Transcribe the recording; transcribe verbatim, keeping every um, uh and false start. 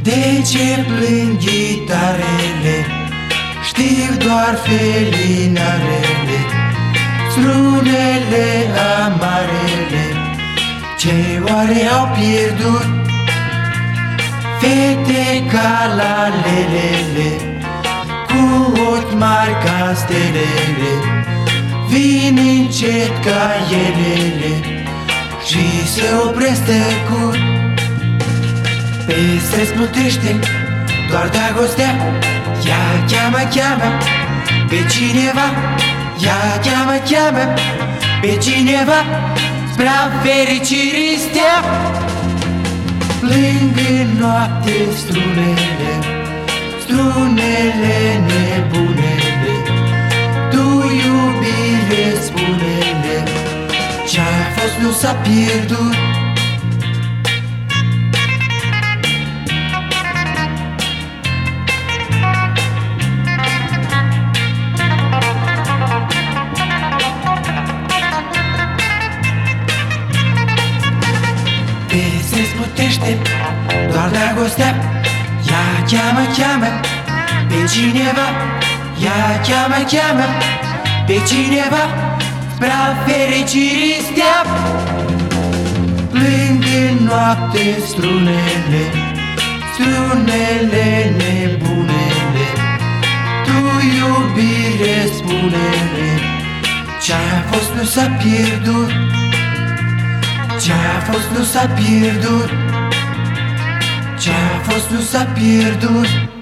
De ce plâng ghitarele? Știu doar felinarele, strunele amarele, ce oare au pierdut? Fete ca la lelele, cu ochi mari ca stelele, vin încet ca elele și se opresc tăcut. Pe străzi plutește doar dragostea, ea cheamă, cheamă pe cineva, ea cheamă, cheamă pe cineva, spre-a fericirii stea. Plâng în noapte strunele, strunele nebunele, tu iubire spune-le, ce-a fost nu s-a pierdut. Pe străzi plutește doar dragostea, ea cheamă, cheamă pe cineva, ea cheamă, cheamă pe cineva, spre-a fericirii stea. Plâng în noapte strunele, strunele nebunele, tu iubire spune-le, ce-a fost nu s-a pierdut, ce-a fost nu s-a pierdut, ce-a fost nu s-a pierdut.